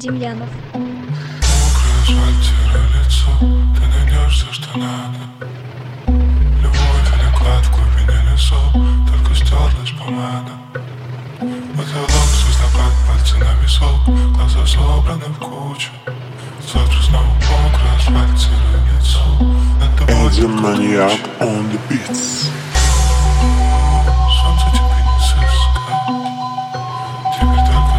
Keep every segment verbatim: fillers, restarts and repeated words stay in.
Демьянов. Мокрое асфальтируя лицо, ты найдешь все, что надо. Любовь или клад в глубине лесов, только стерлась помада. Потолок, звездопад, пальцы на висок, глаза собраны в кучу. Завтра снова мокрое асфальтируя лицо. Эдди Maniac on the beats. Солнце тебе не сыскать, теперь только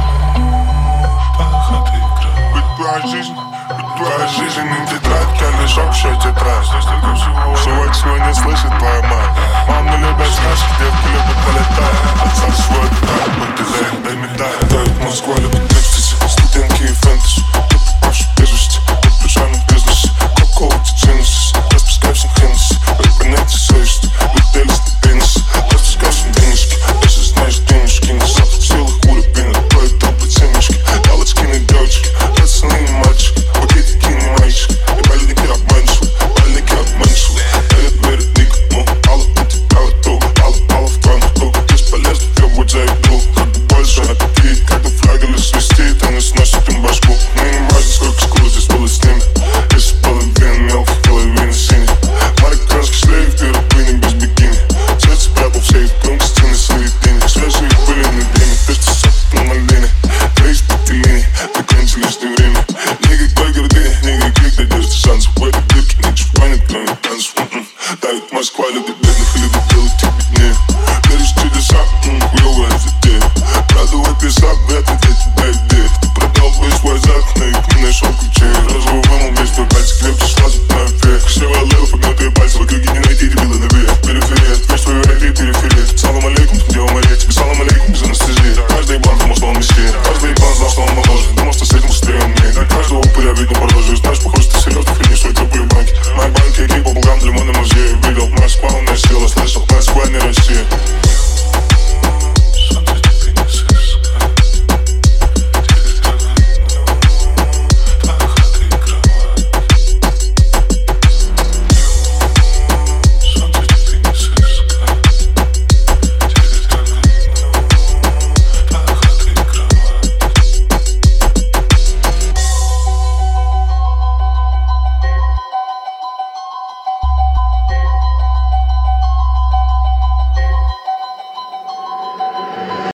пахота игра. Ведь твоя жизнь, ведь твоя жизнь не тетрадь, а лишь общая тетрадь. Здесь только всего Сегодня свой не слышит твоя мать. Мамы любят сказки, девки любят полетать. Отца свой так, будь ты дай, дай медаль. Дают Москва, любит экстази, студентки и фэнтези. Ты попавший в бежище, ты в пижамном бизнесе. Кока-кола, джинсы, распускаешь на Хеннесси. Как понятие совести, летели ступенцы. Распускаешь на денежки, если знаешь денежки. Не сам в силах уровень, откроет толпы ценнички. Галочки на девочки, пацаны не мальчики. Пакетики не мальчики, и бальники обманчивы. Бальники обманчивы, верят, верят никому. Алла, у тебя в рту, Алла, Алла в твоем рту. Бесполезно, требует за еду. Как бы больше аппетит, когда флагали свистит, они сносят им башку. Мне не важно, сколько скоро здесь было с ними. Если половина мелких, половина синих. Марокканский шлейф, ты рабыня без бикини. Сердце прятал в сейф, громкости на середине. Свежие были на дыме, ты что сок на малине. Ты из пяти линий, ты кончи лишнее время. Никакой гордыни, никаких надежд и шансов. В этой дырке ничего нет, кроме танцев. Давит Москва, любит бедных и любит делать их беднее. Веришь в чудеса, клевая затея. Продувай песок, вряд ли для тебя идея. Ты продал бы свой зад, но их не нашел ключей. Розовый вымыл весь твой пальцы, крепче сразу твоя фея. Красивая лева, погнутые пальцы, в итоге не